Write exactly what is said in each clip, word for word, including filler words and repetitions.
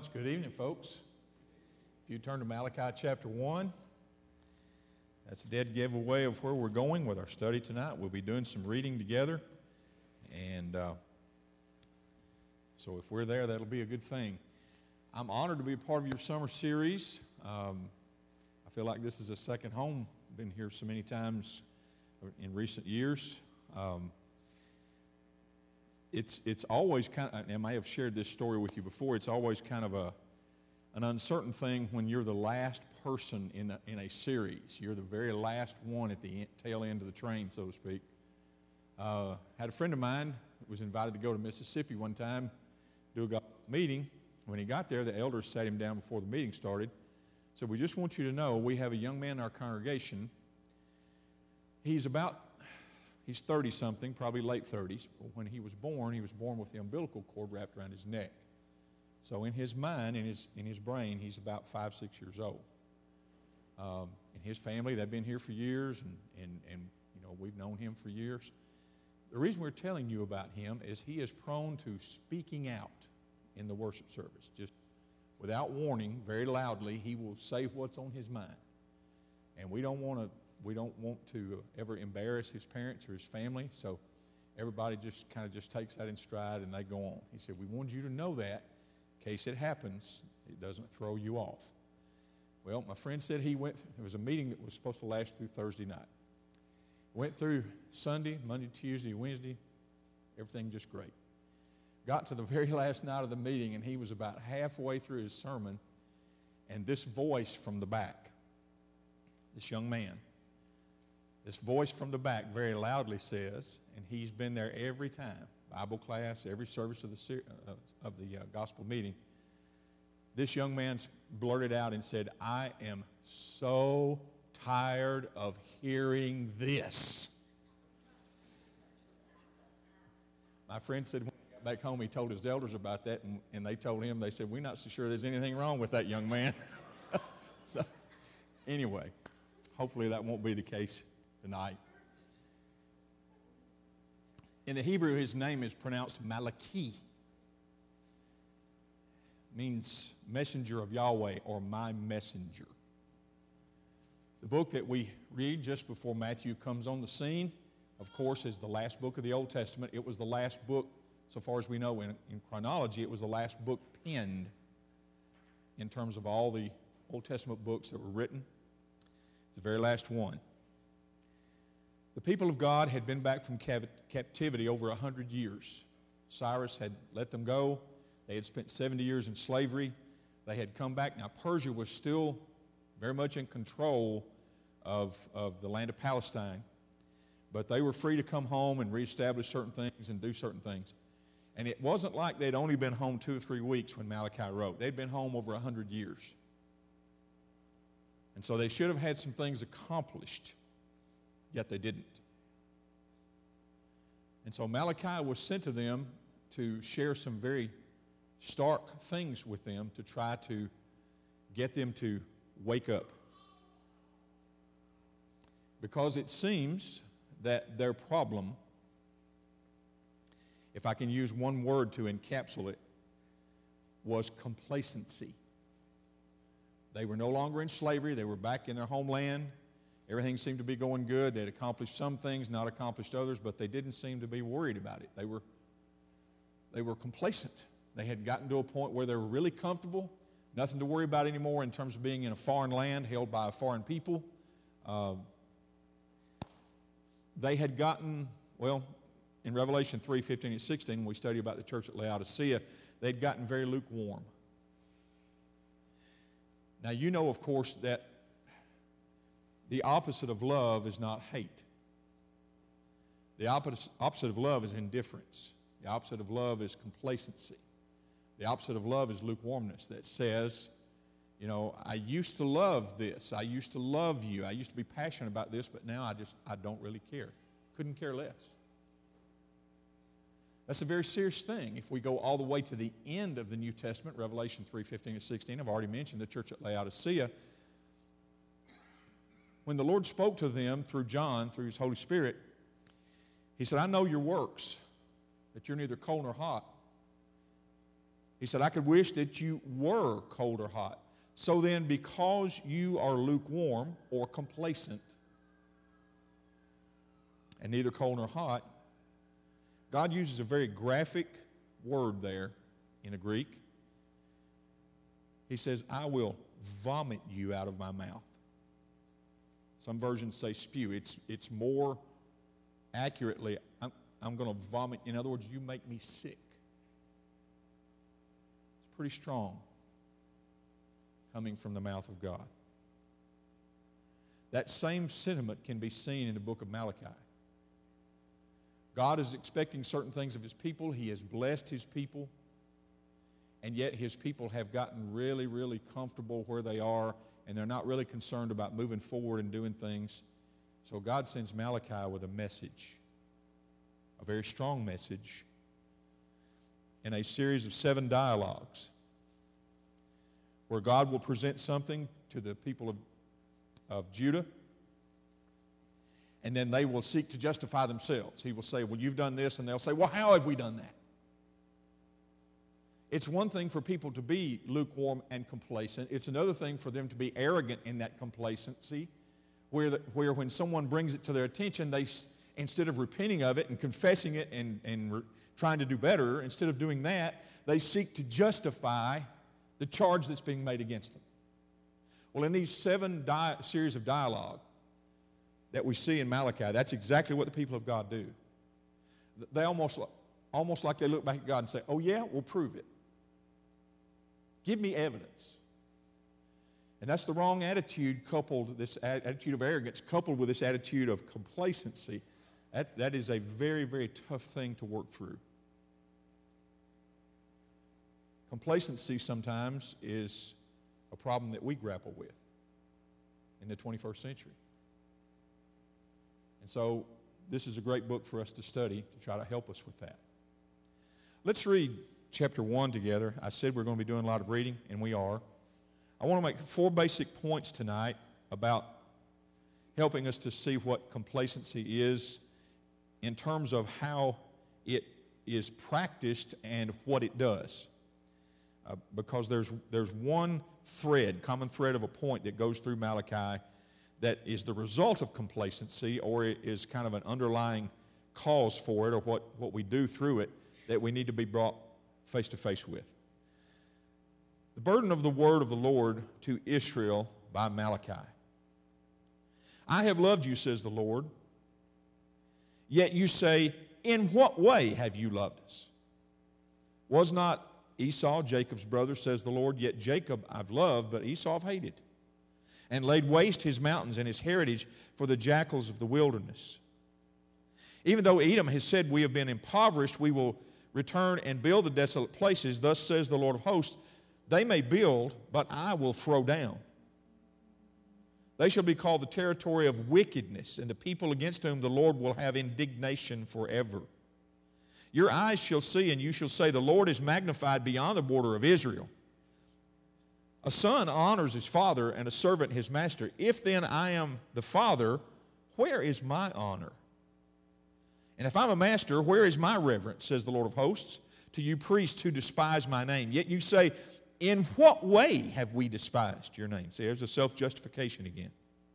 much. Good evening, folks. If you turn to Malachi chapter one, that's a dead giveaway of where we're going with our study tonight. We'll be doing some reading together, and uh, so if we're there, that'll be a good thing. I'm honored to be a part of your summer series. Um, I feel like this is a second home. I've been here so many times in recent years. Um, It's it's always kind of, and I may have shared this story with you before, it's always kind of a an uncertain thing when you're the last person in a, in a series. You're the very last one at the tail end of the train, so to speak. Uh, had a friend of mine that was invited to go to Mississippi one time, do a gospel meeting. When he got there, the elders sat him down before the meeting started. So we just want you to know we have a young man in our congregation. He's about He's thirty-something, probably late thirties. But when he was born, he was born with the umbilical cord wrapped around his neck. So in his mind, in his in his brain, he's about five, six years old. Um, and his family, they've been here for years, and, and, and you know we've known him for years. The reason we're telling you about him is he is prone to speaking out in the worship service. Just without warning, very loudly, he will say what's on his mind. And we don't want to We don't want to ever embarrass his parents or his family, so everybody just kind of just takes that in stride and they go on. He said, we wanted you to know that in case it happens, it doesn't throw you off. Well, my friend said he went, there was a meeting that was supposed to last through Thursday night. Went through Sunday, Monday, Tuesday, Wednesday, everything just great. Got to the very last night of the meeting and he was about halfway through his sermon, and this voice from the back, this young man, This voice from the back very loudly says, and he's been there every time, Bible class, every service of the uh, of the uh, gospel meeting. This young man blurted out and said, I am so tired of hearing this. My friend said when he got back home, he told his elders about that, and, and they told him, they said, we're not so sure there's anything wrong with that young man. So anyway, hopefully that won't be the case tonight. In the Hebrew, his name is pronounced Malachi. Means messenger of Yahweh, or my messenger. The book that we read just before Matthew comes on the scene, of course, is the last book of the Old Testament. It was the last book, so far as we know in, in chronology, it was the last book penned in terms of all the Old Testament books that were written. It's the very last one. The people of God had been back from captivity over a hundred years. Cyrus had let them go. They had spent seventy years in slavery. They had come back. Now, Persia was still very much in control of, of the land of Palestine, but they were free to come home and reestablish certain things and do certain things. And it wasn't like they'd only been home two or three weeks when Malachi wrote. They'd been home over a hundred years. And so they should have had some things accomplished, yet they didn't. And so Malachi was sent to them to share some very stark things with them to try to get them to wake up. Because it seems that their problem, if I can use one word to encapsulate it, was complacency. They were no longer in slavery. They were back in their homeland. Everything seemed to be going good. They had accomplished some things, not accomplished others, but they didn't seem to be worried about it. They were, they were complacent. They had gotten to a point where they were really comfortable, nothing to worry about anymore in terms of being in a foreign land held by a foreign people. Uh, they had gotten, well, in Revelation three, fifteen and sixteen, when we study about the church at Laodicea, they'd gotten very lukewarm. Now, you know, of course, that the opposite of love is not hate. The opposite, opposite of love is indifference. The opposite of love is complacency. The opposite of love is lukewarmness that says, you know, I used to love this. I used to love you. I used to be passionate about this, but now I just, I don't really care. Couldn't care less. That's a very serious thing. If we go all the way to the end of the New Testament, Revelation three, fifteen and sixteen, I've already mentioned the church at Laodicea. When the Lord spoke to them through John, through his Holy Spirit, he said, I know your works, that you're neither cold nor hot. He said, I could wish that you were cold or hot. So then, because you are lukewarm or complacent, and neither cold nor hot, God uses a very graphic word there in the Greek. He says, I will vomit you out of my mouth. Some versions say spew. It's, it's more accurately, I'm, I'm going to vomit. In other words, you make me sick. It's pretty strong coming from the mouth of God. That same sentiment can be seen in the book of Malachi. God is expecting certain things of His people. He has blessed His people. And yet His people have gotten really, really comfortable where they are, and they're not really concerned about moving forward and doing things. So God sends Malachi with a message, a very strong message, in a series of seven dialogues where God will present something to the people of, of Judah, and then they will seek to justify themselves. He will say, well, you've done this, and they'll say, well, how have we done that? It's one thing for people to be lukewarm and complacent. It's another thing for them to be arrogant in that complacency, where, the, where when someone brings it to their attention, they, instead of repenting of it and confessing it and, and re, trying to do better, instead of doing that, they seek to justify the charge that's being made against them. Well, in these seven di- series of dialogue that we see in Malachi, that's exactly what the people of God do. They almost, almost like they look back at God and say, oh yeah, we'll prove it. Give me evidence. And that's the wrong attitude coupled, this attitude of arrogance coupled with this attitude of complacency. That, that is a very, very tough thing to work through. Complacency sometimes is a problem that we grapple with in the twenty-first century. And so this is a great book for us to study to try to help us with that. Let's read chapter one together. I said we're going to be doing a lot of reading, and we are. I want to make four basic points tonight about helping us to see what complacency is in terms of how it is practiced and what it does. Uh, because there's, there's one thread, common thread of a point that goes through Malachi that is the result of complacency, or it is kind of an underlying cause for it, or what, what we do through it that we need to be brought face to face with. The burden of the word of the Lord to Israel by Malachi. I have loved you, says the Lord, yet you say, in what way have you loved us? Was not Esau Jacob's brother, says the Lord, yet Jacob I've loved, but Esau I've hated, and laid waste his mountains and his heritage for the jackals of the wilderness. Even though Edom has said, we have been impoverished, we will return and build the desolate places. Thus says the Lord of hosts, they may build, but I will throw down. They shall be called the territory of wickedness, and the people against whom the Lord will have indignation forever. Your eyes shall see, and you shall say, the Lord is magnified beyond the border of Israel. A son honors his father, and a servant his master. If then I am the father, where is my honor? And if I'm a master, where is my reverence, says the Lord of hosts, to you priests who despise my name? Yet you say, in what way have we despised your name? See, there's a self-justification again.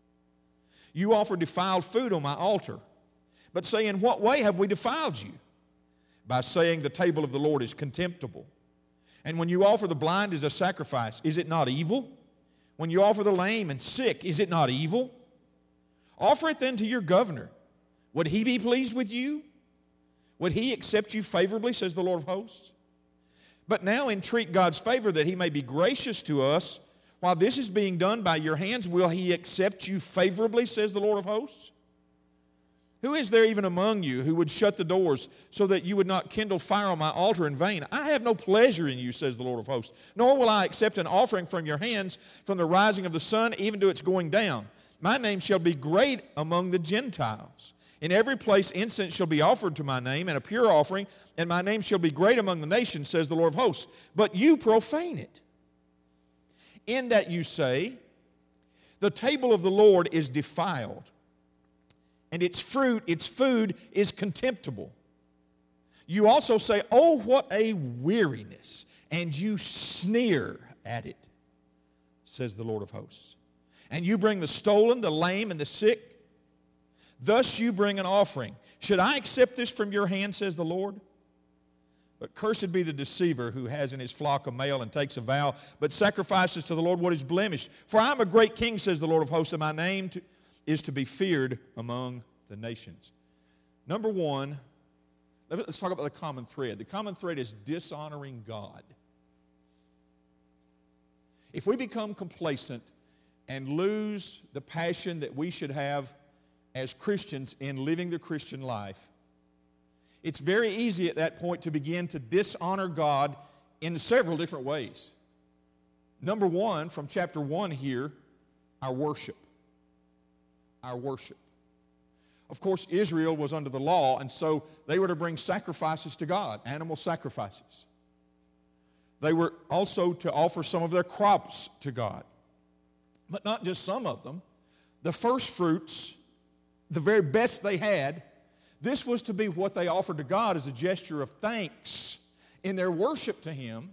You offer defiled food on my altar, but say, in what way have we defiled you? By saying the table of the Lord is contemptible. And when you offer the blind as a sacrifice, is it not evil? When you offer the lame and sick, is it not evil? Offer it then to your governor. Would he be pleased with you? Would he accept you favorably, says the Lord of hosts? But now entreat God's favor that he may be gracious to us. While this is being done by your hands, will he accept you favorably, says the Lord of hosts? Who is there even among you who would shut the doors so that you would not kindle fire on my altar in vain? I have no pleasure in you, says the Lord of hosts, nor will I accept an offering from your hands from the rising of the sun even to its going down. My name shall be great among the Gentiles. In every place incense shall be offered to my name, and a pure offering, and my name shall be great among the nations, says the Lord of hosts. But you profane it, in that you say, the table of the Lord is defiled, and its fruit, its food, is contemptible. You also say, oh, what a weariness, and you sneer at it, says the Lord of hosts. And you bring the stolen, the lame, and the sick. Thus you bring an offering. Should I accept this from your hand, says the Lord? But cursed be the deceiver who has in his flock a male and takes a vow, but sacrifices to the Lord what is blemished. For I am a great king, says the Lord of hosts, and my name to, is to be feared among the nations. Number one, let's talk about the common thread. The common thread is dishonoring God. If we become complacent and lose the passion that we should have as Christians in living the Christian life, it's very easy at that point to begin to dishonor God in several different ways. Number one, from chapter one here, our worship. Our worship. Of course, Israel was under the law, and so they were to bring sacrifices to God, animal sacrifices. They were also to offer some of their crops to God. But not just some of them. The first fruits, the very best they had, this was to be what they offered to God as a gesture of thanks in their worship to Him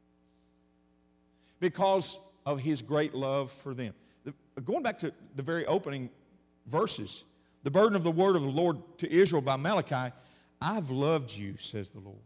because of His great love for them. The, going back to the very opening verses, the burden of the word of the Lord to Israel by Malachi, I've loved you, says the Lord.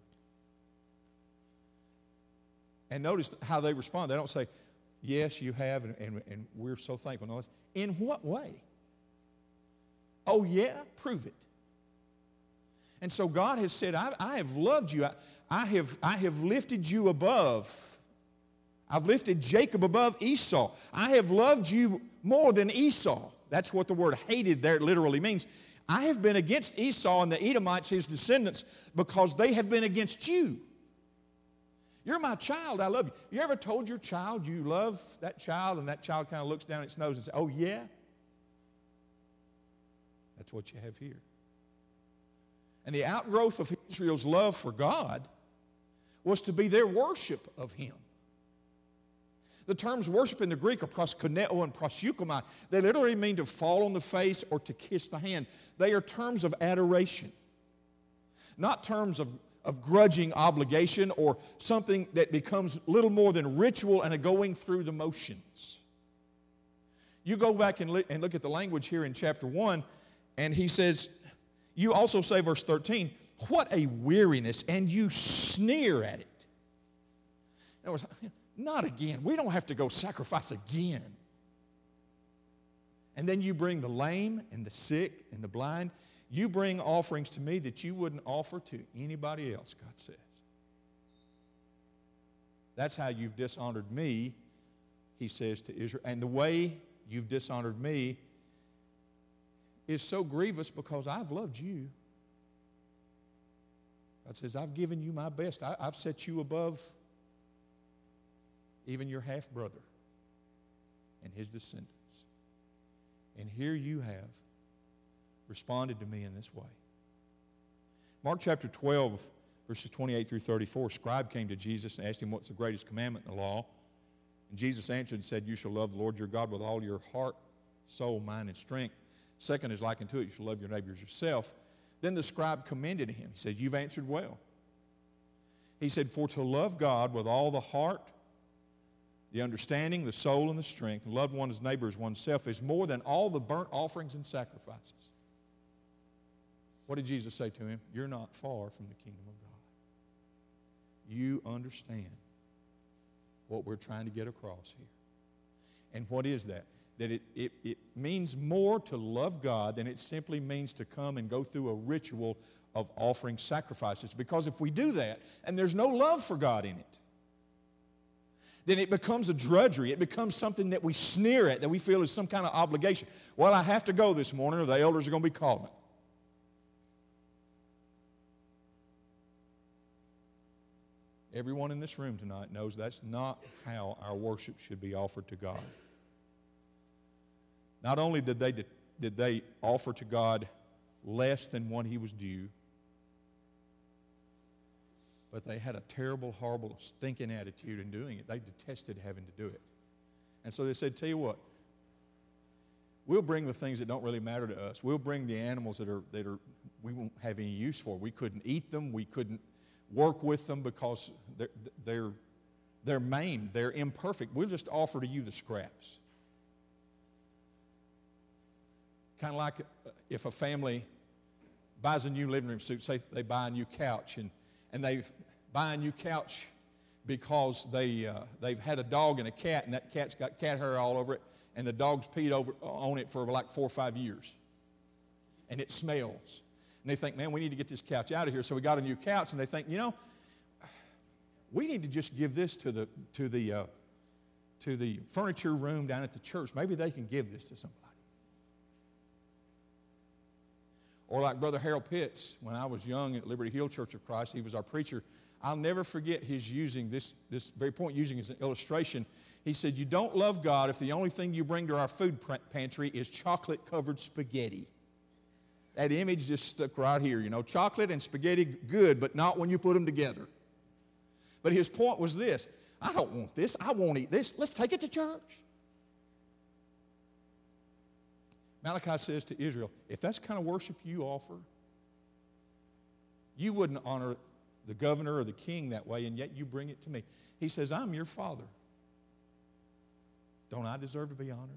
And notice how they respond. They don't say, yes, you have, and, and, and we're so thankful. No, in what way? Oh, yeah? Prove it. And so God has said, I, I have loved you. I, I, have, I have lifted you above. I've lifted Jacob above Esau. I have loved you more than Esau. That's what the word hated there literally means. I have been against Esau and the Edomites, his descendants, because they have been against you. You're my child, I love you. You ever told your child you love that child, and that child kind of looks down its nose and says, oh, yeah? That's what you have here. And the outgrowth of Israel's love for God was to be their worship of Him. The terms worship in the Greek are proskuneo and prosukomai. They literally mean to fall on the face or to kiss the hand. They are terms of adoration, not terms of of grudging obligation or something that becomes little more than ritual and a going through the motions. You go back and, li- and look at the language here in chapter one, and he says, you also say, verse thirteen, what a weariness, and you sneer at it. In other words, not again. We don't have to go sacrifice again. And then you bring the lame and the sick and the blind. You bring offerings to me that you wouldn't offer to anybody else, God says. That's how you've dishonored me, he says to Israel. And the way you've dishonored me is so grievous because I've loved you. God says, I've given you my best. I, I've set you above even your half-brother and his descendants. And here you have responded to me in this way. Mark chapter twelve, verses twenty-eight through thirty-four, a scribe came to Jesus and asked him, what's the greatest commandment in the law? And Jesus answered and said, you shall love the Lord your God with all your heart, soul, mind, and strength. Second is like unto it, you shall love your neighbor as yourself. Then the scribe commended him. He said, you've answered well. He said, for to love God with all the heart, the understanding, the soul, and the strength, and love one's neighbor as oneself is more than all the burnt offerings and sacrifices. What did Jesus say to him? You're not far from the kingdom of God. You understand what we're trying to get across here. And what is that? That it, it, it means more to love God than it simply means to come and go through a ritual of offering sacrifices. Because if we do that, and there's no love for God in it, then it becomes a drudgery. It becomes something that we sneer at, that we feel is some kind of obligation. Well, I have to go this morning or the elders are going to be calling. Everyone in this room tonight knows that's not how our worship should be offered to God. Not only did they, did they offer to God less than what He was due, but they had a terrible, horrible, stinking attitude in doing it. They detested having to do it. And so they said, tell you what, we'll bring the things that don't really matter to us. We'll bring the animals that are that are we won't have any use for. We couldn't eat them. We couldn't work with them because they're, they're They're maimed. They're imperfect. We'll just offer to you the scraps. Kind of like if a family buys a new living room suite, say they buy a new couch, and, and they buy a new couch because they, uh, they've had a dog and a cat, and that cat's got cat hair all over it, and the dog's peed over, on it for like four or five years. And it smells. And they think, man, we need to get this couch out of here. So we got a new couch, and they think, you know, we need to just give this to the, to the, uh, to the furniture room down at the church. Maybe they can give this to somebody. Or like Brother Harold Pitts, when I was young at Liberty Hill Church of Christ, he was our preacher. I'll never forget his using this, this very point, using as an illustration. He said, you don't love God if the only thing you bring to our food pantry is chocolate-covered spaghetti. That image just stuck right here. You know, chocolate and spaghetti, good, but not when you put them together. But his point was this: I don't want this. I won't eat this. Let's take it to church. Malachi says to Israel, if that's the kind of worship you offer, you wouldn't honor the governor or the king that way, and yet you bring it to me. He says, I'm your father. Don't I deserve to be honored?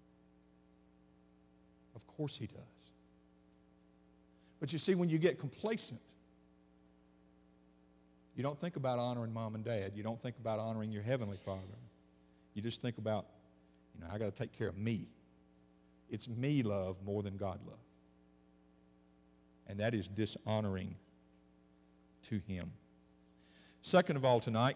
Of course he does. But you see, when you get complacent, you don't think about honoring mom and dad. You don't think about honoring your heavenly Father. You just think about, you know, I got to take care of me. It's me love more than God love. And that is dishonoring to him. Second of all tonight,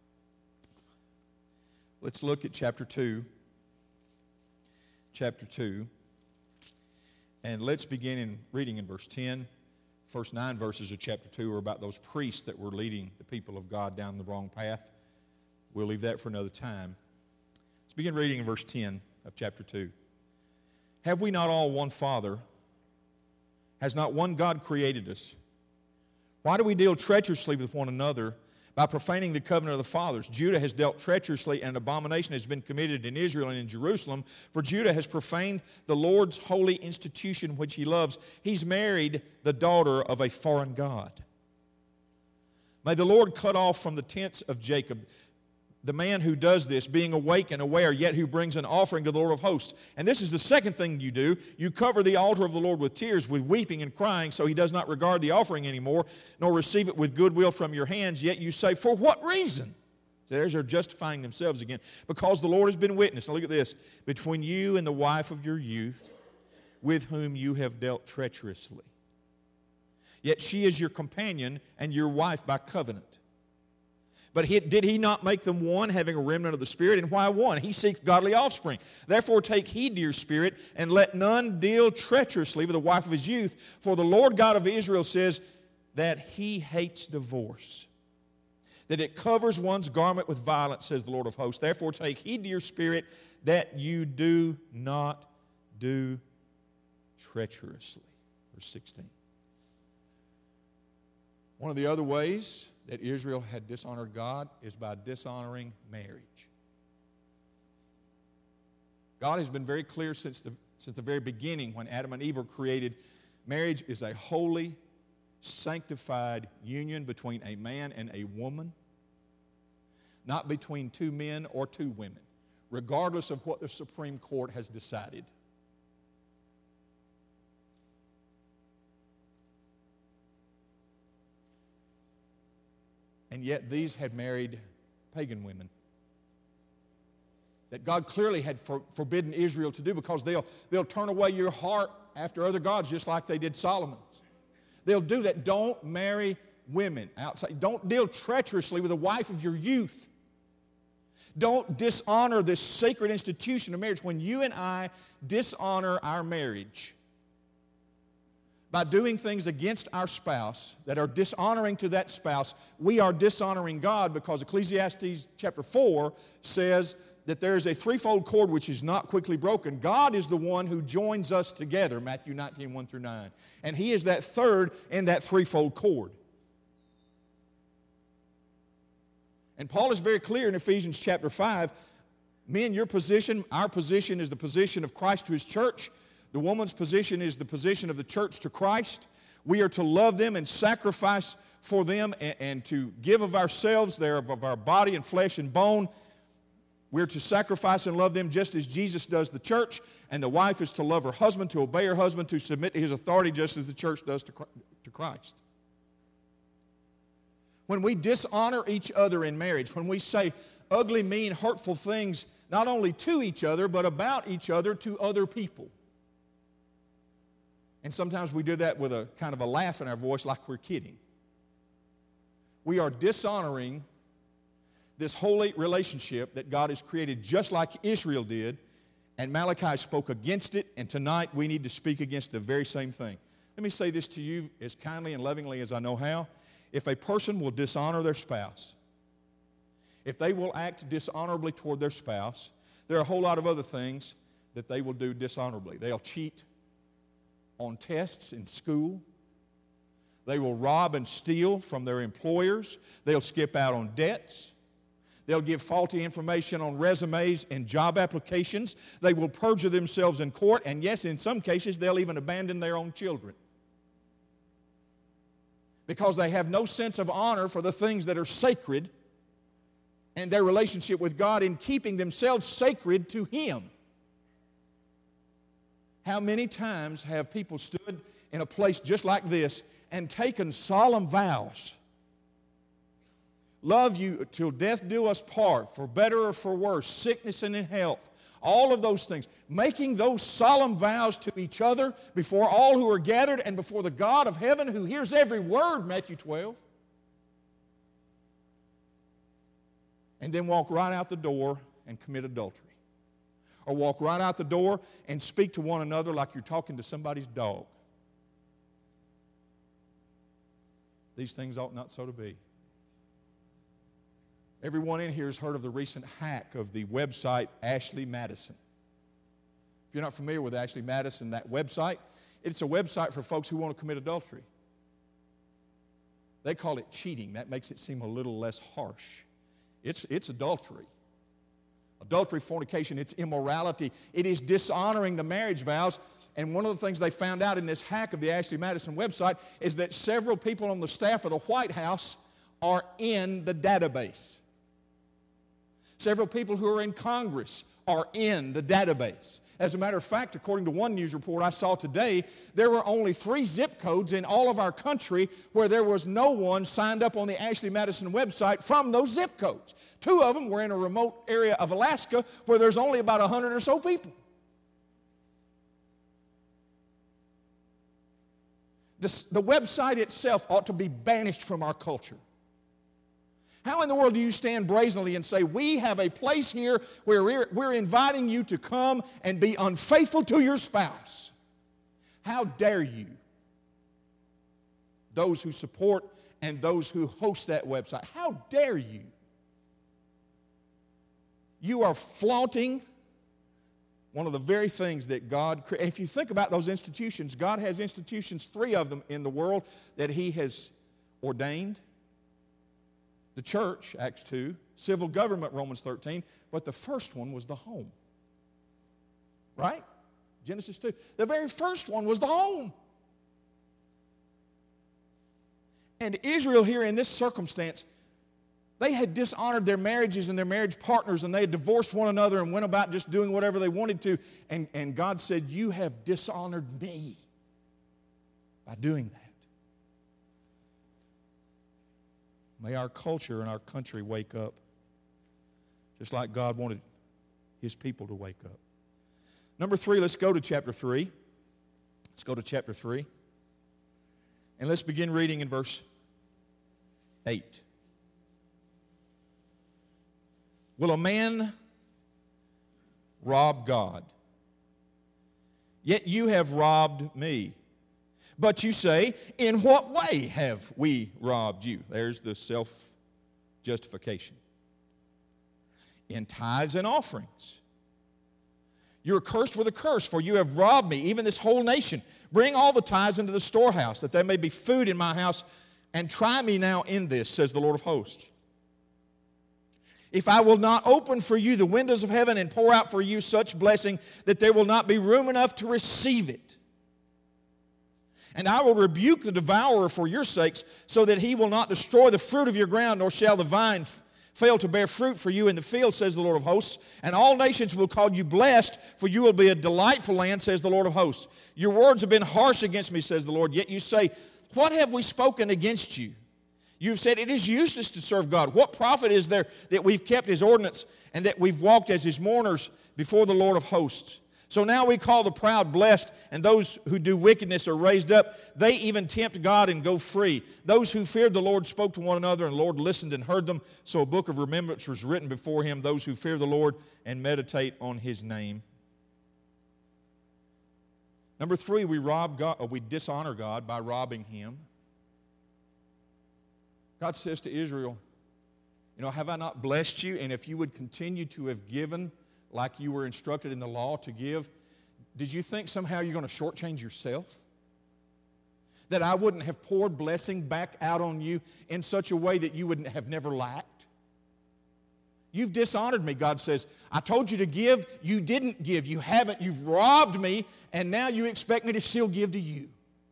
let's look at chapter two. Chapter two. And let's begin in reading in verse ten. First nine verses of chapter two are about those priests that were leading the people of God down the wrong path. We'll leave that for another time. Let's begin reading in verse ten of chapter two. Have we not all one Father? Has not one God created us? Why do we deal treacherously with one another by profaning the covenant of the fathers? Judah has dealt treacherously, and an abomination has been committed in Israel and in Jerusalem. For Judah has profaned the Lord's holy institution which he loves. He's married the daughter of a foreign god. May the Lord cut off from the tents of Jacob the man who does this, being awake and aware, yet who brings an offering to the Lord of hosts. And this is the second thing you do. You cover the altar of the Lord with tears, with weeping and crying, so he does not regard the offering anymore, nor receive it with goodwill from your hands. Yet you say, for what reason? So there's they're justifying themselves again. Because the Lord has been witness. Now look at this. Between you and the wife of your youth, with whom you have dealt treacherously. Yet she is your companion and your wife by covenant. But he, did he not make them one, having a remnant of the Spirit? And why one? He seeks godly offspring. Therefore take heed to your spirit, and let none deal treacherously with the wife of his youth. For the Lord God of Israel says that he hates divorce, that it covers one's garment with violence, says the Lord of hosts. Therefore take heed to your spirit, that you do not do treacherously. Verse sixteen. One of the other ways that Israel had dishonored God is by dishonoring marriage. God has been very clear since the, since the very beginning when Adam and Eve were created. Marriage is a holy, sanctified union between a man and a woman, not between two men or two women, regardless of what the Supreme Court has decided. And yet these had married pagan women that God clearly had for, forbidden Israel to do, because they'll, they'll turn away your heart after other gods just like they did Solomon's. They'll do that. Don't marry women outside. Don't deal treacherously with the wife of your youth. Don't dishonor this sacred institution of marriage. When you and I dishonor our marriage by doing things against our spouse that are dishonoring to that spouse, we are dishonoring God, because Ecclesiastes chapter four says that there is a threefold cord which is not quickly broken. God is the one who joins us together, Matthew nineteen, one through nine. And he is that third in that threefold cord. And Paul is very clear in Ephesians chapter five, men, your position, our position is the position of Christ to his church. The woman's position is the position of the church to Christ. We are to love them and sacrifice for them and, and to give of ourselves, there of our body and flesh and bone. We're to sacrifice and love them just as Jesus does the church, and the wife is to love her husband, to obey her husband, to submit to his authority just as the church does to Christ. When we dishonor each other in marriage, when we say ugly, mean, hurtful things not only to each other, but about each other to other people. And sometimes we do that with a kind of a laugh in our voice like we're kidding. We are dishonoring this holy relationship that God has created just like Israel did, and Malachi spoke against it, and tonight we need to speak against the very same thing. Let me say this to you as kindly and lovingly as I know how. If a person will dishonor their spouse, if they will act dishonorably toward their spouse, there are a whole lot of other things that they will do dishonorably. They'll cheat on tests in school. They will rob and steal from their employers. They'll skip out on debts. They'll give faulty information on resumes and job applications. They will perjure themselves in court. And yes, in some cases, they'll even abandon their own children, because they have no sense of honor for the things that are sacred and their relationship with God in keeping themselves sacred to Him. How many times have people stood in a place just like this and taken solemn vows? Love you till death do us part, for better or for worse, sickness and in health. All of those things. Making those solemn vows to each other before all who are gathered and before the God of heaven who hears every word, Matthew twelve. And then walk right out the door and commit adultery. Or walk right out the door and speak to one another like you're talking to somebody's dog. These things ought not so to be. Everyone in here has heard of the recent hack of the website Ashley Madison. If you're not familiar with Ashley Madison, that website, it's a website for folks who want to commit adultery. They call it cheating. That makes it seem a little less harsh. It's, it's adultery. Adultery, fornication, it's immorality. It is dishonoring the marriage vows. And one of the things they found out in this hack of the Ashley Madison website is that several people on the staff of the White House are in the database. Several people who are in Congress are in the database. As a matter of fact, according to one news report I saw today, there were only three zip codes in all of our country where there was no one signed up on the Ashley Madison website from those zip codes. Two of them were in a remote area of Alaska where there's only about a hundred or so people. This, the website itself ought to be banished from our culture. How in the world do you stand brazenly and say, we have a place here where we're, we're inviting you to come and be unfaithful to your spouse? How dare you? Those who support and those who host that website, how dare you? You are flaunting one of the very things that God created. If you think about those institutions, God has institutions, three of them in the world that He has ordained. The church, Acts two, civil government, Romans thirteen, but the first one was the home. Right? Genesis two. The very first one was the home. And Israel here in this circumstance, they had dishonored their marriages and their marriage partners, and they had divorced one another and went about just doing whatever they wanted to. And, and God said, you have dishonored me by doing that. May our culture and our country wake up, just like God wanted His people to wake up. Number three, let's go to chapter three. Let's go to chapter three. And let's begin reading in verse eight. Will a man rob God? Yet you have robbed me. But you say, in what way have we robbed you? There's the self-justification. In tithes and offerings. You are cursed with a curse, for you have robbed me, even this whole nation. Bring all the tithes into the storehouse, that there may be food in my house, and try me now in this, says the Lord of hosts. If I will not open for you the windows of heaven and pour out for you such blessing that there will not be room enough to receive it. And I will rebuke the devourer for your sakes, so that he will not destroy the fruit of your ground, nor shall the vine f- fail to bear fruit for you in the field, says the Lord of hosts. And all nations will call you blessed, for you will be a delightful land, says the Lord of hosts. Your words have been harsh against me, says the Lord. Yet you say, what have we spoken against you? You've said, it is useless to serve God. What profit is there that we've kept his ordinance and that we've walked as his mourners before the Lord of hosts? So now we call the proud blessed, and those who do wickedness are raised up. They even tempt God and go free. Those who feared the Lord spoke to one another, and the Lord listened and heard them. So a book of remembrance was written before him, those who fear the Lord and meditate on his name. Number three, we rob God, or we dishonor God by robbing him. God says to Israel, you know, have I not blessed you? And if you would continue to have given like you were instructed in the law to give, did you think somehow you're going to shortchange yourself? That I wouldn't have poured blessing back out on you in such a way that you would have never lacked? You've dishonored me, God says. I told you to give, you didn't give. You haven't, you've robbed me, and now you expect me to still give to you.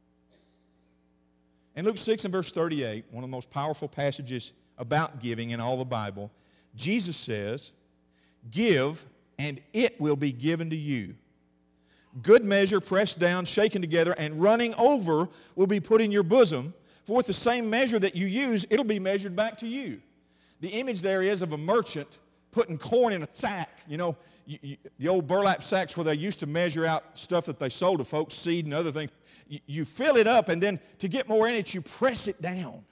In Luke six and verse thirty-eight, one of the most powerful passages about giving in all the Bible, Jesus says, give, and it will be given to you. Good measure, pressed down, shaken together, and running over will be put in your bosom. For with the same measure that you use, it'll be measured back to you. The image there is of a merchant putting corn in a sack. You know, you, you, the old burlap sacks where they used to measure out stuff that they sold to folks, seed and other things. You, you fill it up, and then to get more in it, you press it down.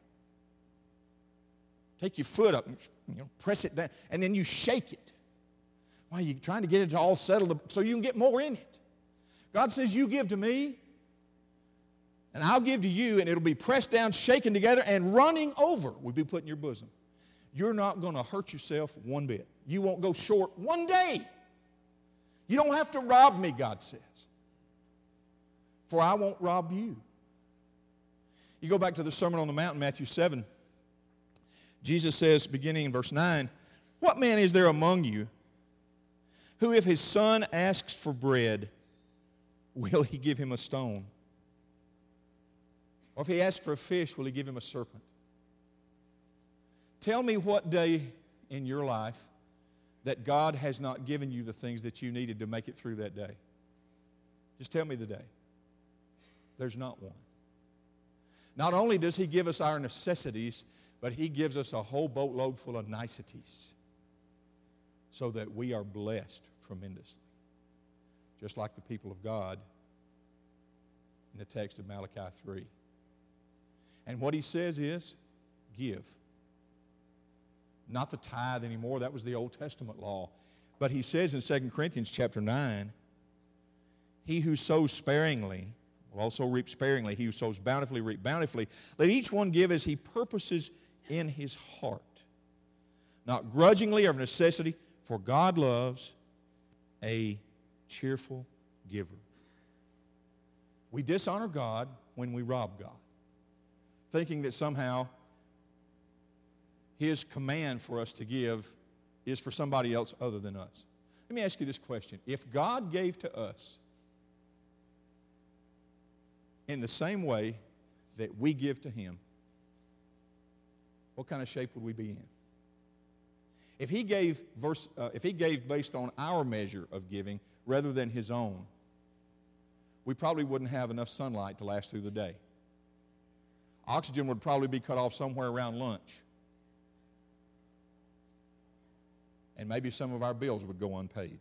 Take your foot up and, you know, press it down, and then you shake it. Why, you're trying to get it to all settled so you can get more in it. God says, you give to me, and I'll give to you, and it'll be pressed down, shaken together, and running over will be put in your bosom. You're not going to hurt yourself one bit. You won't go short one day. You don't have to rob me, God says, for I won't rob you. You go back to the Sermon on the Mount in Matthew seven. Jesus says, beginning in verse nine, what man is there among you who, if his son asks for bread, will he give him a stone? Or if he asks for a fish, will he give him a serpent? Tell me what day in your life that God has not given you the things that you needed to make it through that day. Just tell me the day. There's not one. Not only does he give us our necessities, but he gives us a whole boatload full of niceties, so that we are blessed tremendously, just like the people of God in the text of Malachi three. And what he says is, give. Not the tithe anymore, that was the Old Testament law. But he says in Second Corinthians chapter nine, he who sows sparingly will also reap sparingly. He who sows bountifully reap bountifully. Let each one give as he purposes in his heart, not grudgingly or of necessity, for God loves a cheerful giver. We dishonor God when we rob God, thinking that somehow his command for us to give is for somebody else other than us. Let me ask you this question. If God gave to us in the same way that we give to him, what kind of shape would we be in? If he gave verse, uh, if he gave based on our measure of giving rather than his own, we probably wouldn't have enough sunlight to last through the day. Oxygen would probably be cut off somewhere around lunch. And maybe some of our bills would go unpaid.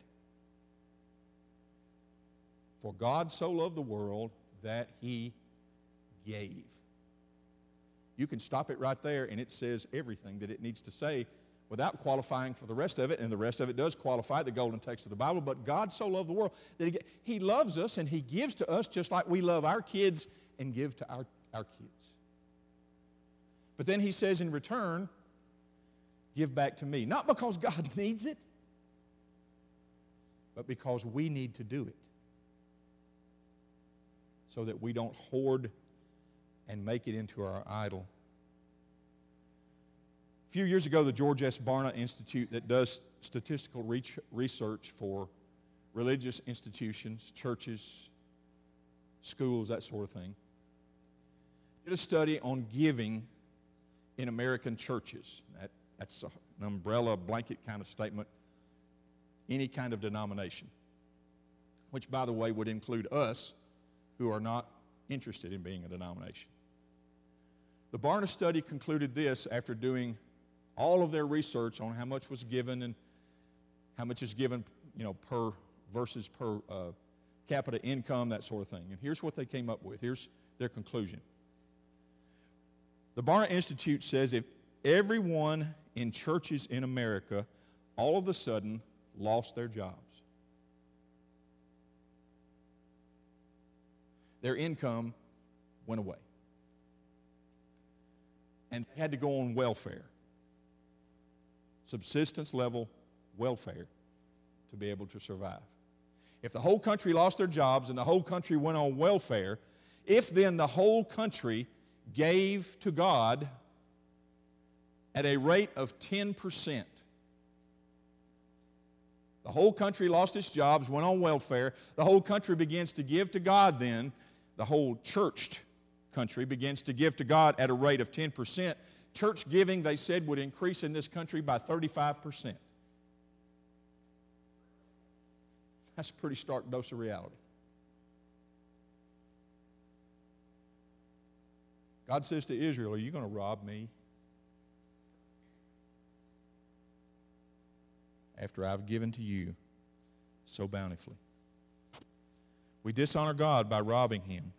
For God so loved the world that he gave. You can stop it right there, and it says everything that it needs to say without qualifying for the rest of it, and the rest of it does qualify the golden text of the Bible. But God so loved the world that he, he loves us, and he gives to us just like we love our kids and give to our, our kids. But then he says in return, give back to me. Not because God needs it, but because we need to do it, so that we don't hoard and make it into our idol. A few years ago, the George S. Barna Institute, that does statistical research for religious institutions, churches, schools, that sort of thing, did a study on giving in American churches. That, that's an umbrella, blanket kind of statement. Any kind of denomination, which, by the way, would include us who are not interested in being a denomination. The Barna study concluded this after doing all of their research on how much was given and how much is given, you know, per versus per uh, capita income, that sort of thing. And here's what they came up with. Here's their conclusion. The Barna Institute says if everyone in churches in America all of a sudden lost their jobs, their income went away, and they had to go on welfare, subsistence level welfare, to be able to survive. If the whole country lost their jobs and the whole country went on welfare, if then the whole country gave to God at a rate of ten percent, the whole country lost its jobs, went on welfare, the whole country begins to give to God then, the whole churched country begins to give to God at a rate of ten percent. Church giving, they said, would increase in this country by thirty-five percent. That's a pretty stark dose of reality. God says to Israel, are you going to rob me after I've given to you so bountifully? We dishonor God by robbing Him,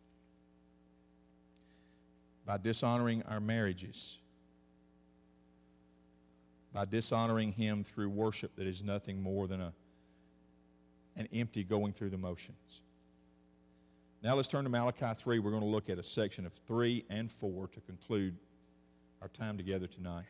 by dishonoring our marriages, by dishonoring Him through worship that is nothing more than a, an empty going through the motions. Now let's turn to Malachi three. We're going to look at a section of three and four to conclude our time together tonight.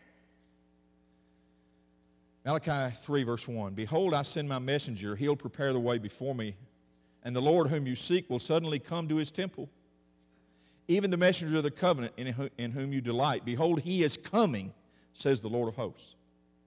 Malachi three, verse one. Behold, I send my messenger. He'll prepare the way before me. And the Lord whom you seek will suddenly come to His temple. Even the messenger of the covenant in, in whom you delight. Behold, He is coming, says the Lord of hosts.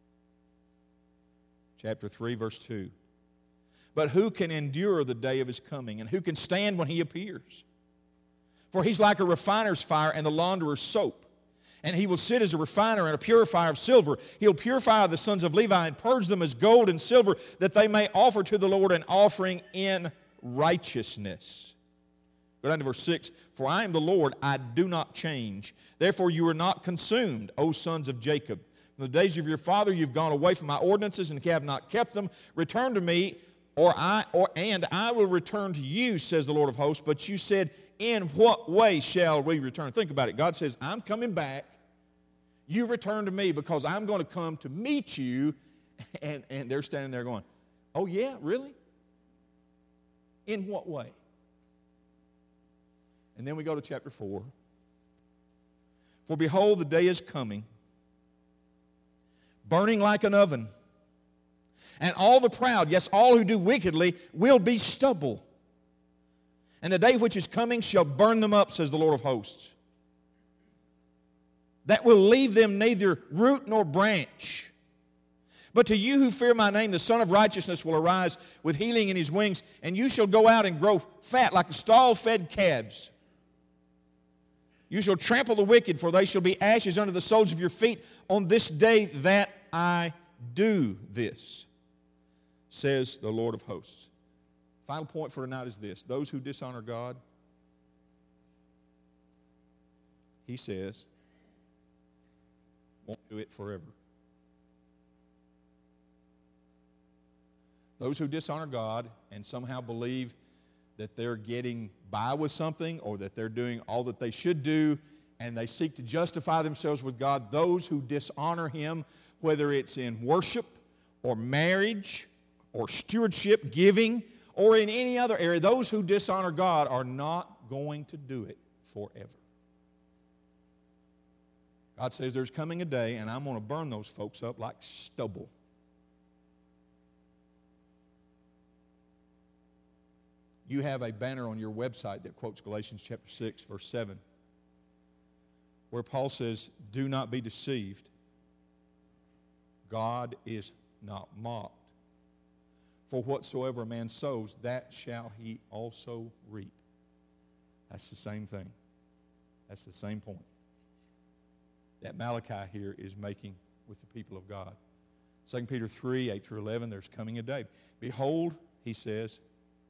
Chapter three, verse two. But who can endure the day of His coming? And who can stand when He appears? For He's like a refiner's fire and the launderer's soap. And He will sit as a refiner and a purifier of silver. He'll purify the sons of Levi and purge them as gold and silver, that they may offer to the Lord an offering in righteousness. Go down to verse six. For I am the Lord, I do not change. Therefore you are not consumed, O sons of Jacob. From the days of your father you've gone away from my ordinances and have not kept them. Return to me, or I, or and I will return to you, says the Lord of hosts. But you said, in what way shall we return? Think about it. God says, I'm coming back. You return to me because I'm going to come to meet you. And, and they're standing there going, oh yeah, really? In what way? And then we go to chapter four. For behold, the day is coming, burning like an oven. And all the proud, yes, all who do wickedly, will be stubble. And the day which is coming shall burn them up, says the Lord of hosts. That will leave them neither root nor branch. But to you who fear my name, the Son of Righteousness will arise with healing in His wings, and you shall go out and grow fat like stall-fed calves. You shall trample the wicked, for they shall be ashes under the soles of your feet on this day that I do this, says the Lord of hosts. Final point for tonight is this. Those who dishonor God, He says, won't do it forever. Those who dishonor God and somehow believe that they're getting by with something or that they're doing all that they should do and they seek to justify themselves with God, those who dishonor Him, whether it's in worship or marriage or stewardship, giving, or in any other area, those who dishonor God are not going to do it forever. God says there's coming a day and I'm going to burn those folks up like stubble. You have a banner on your website that quotes Galatians chapter six, verse seven, where Paul says, do not be deceived. God is not mocked. For whatsoever a man sows, that shall he also reap. That's the same thing. That's the same point that Malachi here is making with the people of God. Second Peter three, eight through eleven, there's coming a day. Behold, he says,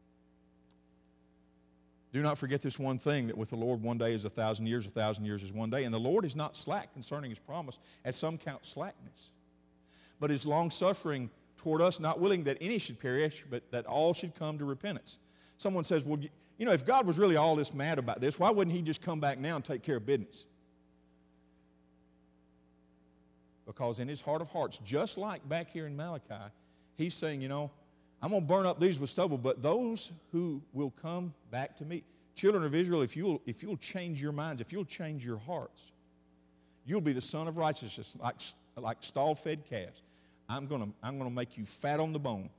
do not forget this one thing, that with the Lord one day is a thousand years, a thousand years is one day. And the Lord is not slack concerning his promise, as some count slackness, but is long-suffering toward us, not willing that any should perish, but that all should come to repentance. Someone says, well, you know, if God was really all this mad about this, why wouldn't he just come back now and take care of business? Because in his heart of hearts, just like back here in Malachi, he's saying, you know, I'm going to burn up these with stubble, but those who will come back to me, children of Israel, if you'll, if you'll change your minds, if you'll change your hearts, you'll be the son of righteousness, like, like stall-fed calves. I'm going to, I'm going to make you fat on the bone,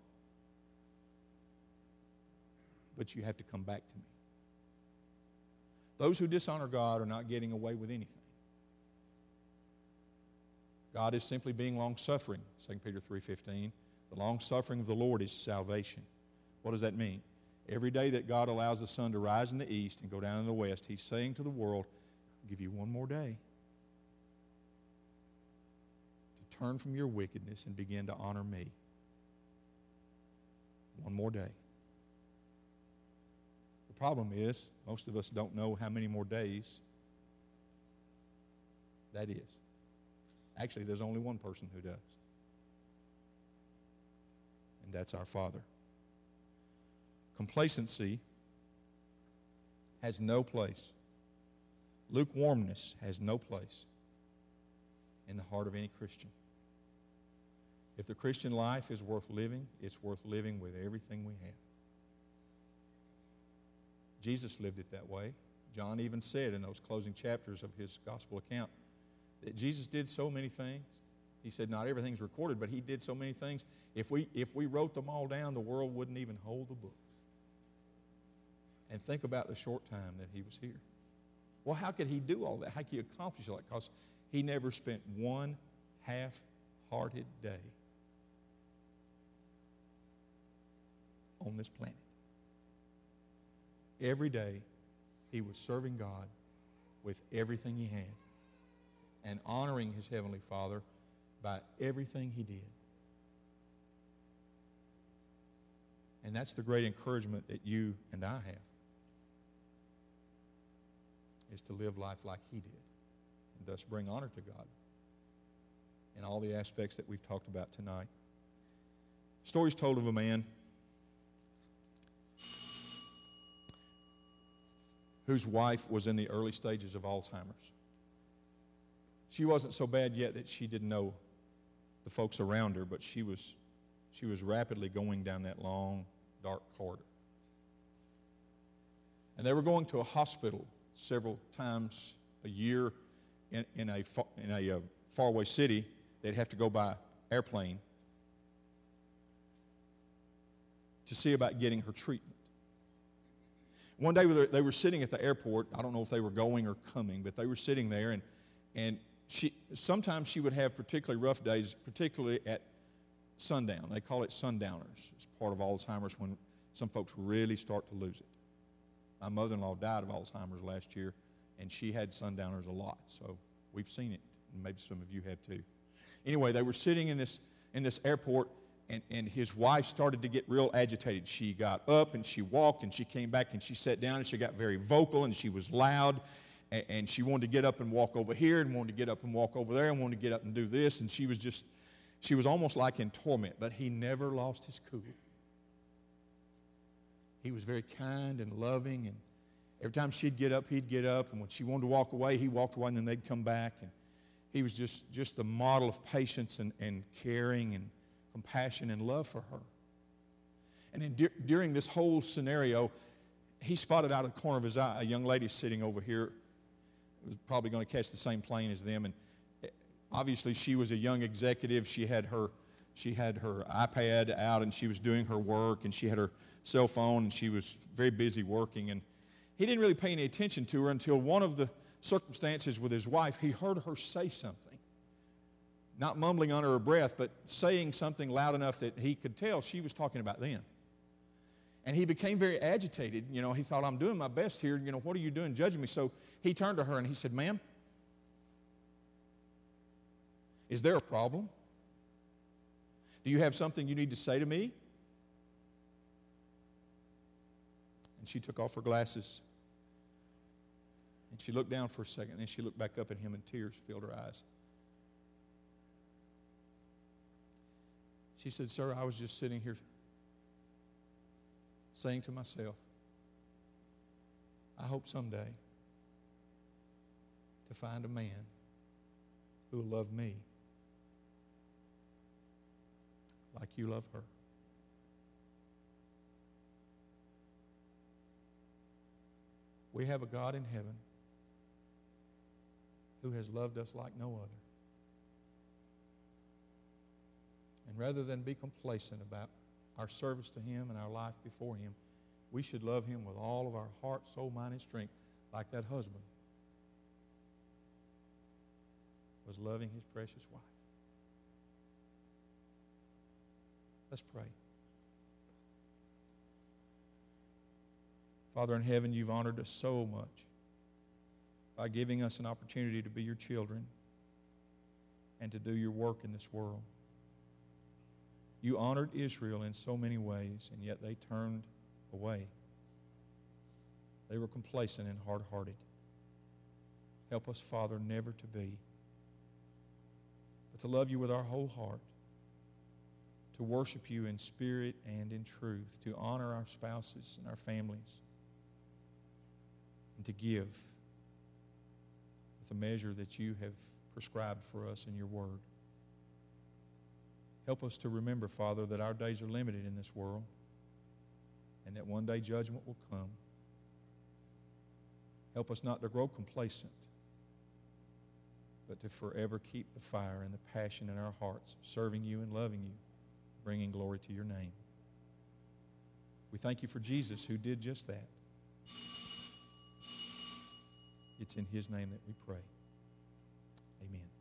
but you have to come back to me. Those who dishonor God are not getting away with anything. God is simply being long-suffering, Second Peter three fifteen. The long-suffering of the Lord is salvation. What does that mean? Every day that God allows the sun to rise in the east and go down in the west, he's saying to the world, I'll give you one more day to turn from your wickedness and begin to honor me. One more day. The problem is, most of us don't know how many more days that is. Actually, there's only one person who does. And that's our Father. Complacency has no place. Lukewarmness has no place in the heart of any Christian. If the Christian life is worth living, it's worth living with everything we have. Jesus lived it that way. John even said in those closing chapters of his gospel account that Jesus did so many things. He said not everything's recorded, but he did so many things. If we, if we wrote them all down, the world wouldn't even hold the books. And think about the short time that he was here. Well, how could he do all that? How could he accomplish all that? Because he never spent one half-hearted day on this planet. Every day, he was serving God with everything he had and honoring his Heavenly Father by everything he did. And that's the great encouragement that you and I have, is to live life like he did, and thus bring honor to God in all the aspects that we've talked about tonight. Stories told of a man whose wife was in the early stages of Alzheimer's. She wasn't so bad yet that she didn't know the folks around her, but she was, she was rapidly going down that long, dark corridor. And they were going to a hospital several times a year in, in a, in a uh, faraway city. They'd have to go by airplane to see about getting her treatment. One day they were sitting at the airport. I don't know if they were going or coming, but they were sitting there, and, and she, sometimes she would have particularly rough days, particularly at sundown. They call it sundowners. It's part of Alzheimer's when some folks really start to lose it. My mother-in-law died of Alzheimer's last year, and she had sundowners a lot, so we've seen it, and maybe some of you have too. Anyway, they were sitting in this, in this airport, and, and his wife started to get real agitated. She got up, and she walked, and she came back, and she sat down, and she got very vocal, and she was loud, and, and she wanted to get up and walk over here, and wanted to get up and walk over there, and wanted to get up and do this, and she was just, she was almost like in torment, but he never lost his cool. He was very kind and loving, and every time she'd get up, he'd get up, and when she wanted to walk away, he walked away, and then they'd come back, and he was just, just the model of patience and, and caring and compassion and love for her. And then de- during this whole scenario, he spotted out of the corner of his eye a young lady sitting over here who was probably going to catch the same plane as them, and obviously she was a young executive. She had her she had her iPad out, and she was doing her work, and she had her cell phone, and she was very busy working, and he didn't really pay any attention to her until one of the circumstances with his wife, he heard her say something. Not mumbling under her breath, but saying something loud enough that he could tell she was talking about them. And he became very agitated. You know, he thought, I'm doing my best here. You know, what are you doing judging me? So he turned to her and he said, ma'am, is there a problem? Do you have something you need to say to me? And she took off her glasses. And she looked down for a second. And then she looked back up at him and tears filled her eyes. She said, sir, I was just sitting here saying to myself, I hope someday to find a man who will love me like you love her. We have a God in heaven who has loved us like no other. And rather than be complacent about our service to Him and our life before Him, we should love Him with all of our heart, soul, mind, and strength, like that husband was loving his precious wife. Let's pray. Father in heaven, you've honored us so much by giving us an opportunity to be your children and to do your work in this world. You honored Israel in so many ways, and yet they turned away. They were complacent and hard-hearted. Help us, Father, never to be, but to love you with our whole heart, to worship you in spirit and in truth, to honor our spouses and our families, and to give with the measure that you have prescribed for us in your word. Help us to remember, Father, that our days are limited in this world and that one day judgment will come. Help us not to grow complacent, but to forever keep the fire and the passion in our hearts, serving you and loving you, bringing glory to your name. We thank you for Jesus who did just that. It's in his name that we pray. Amen.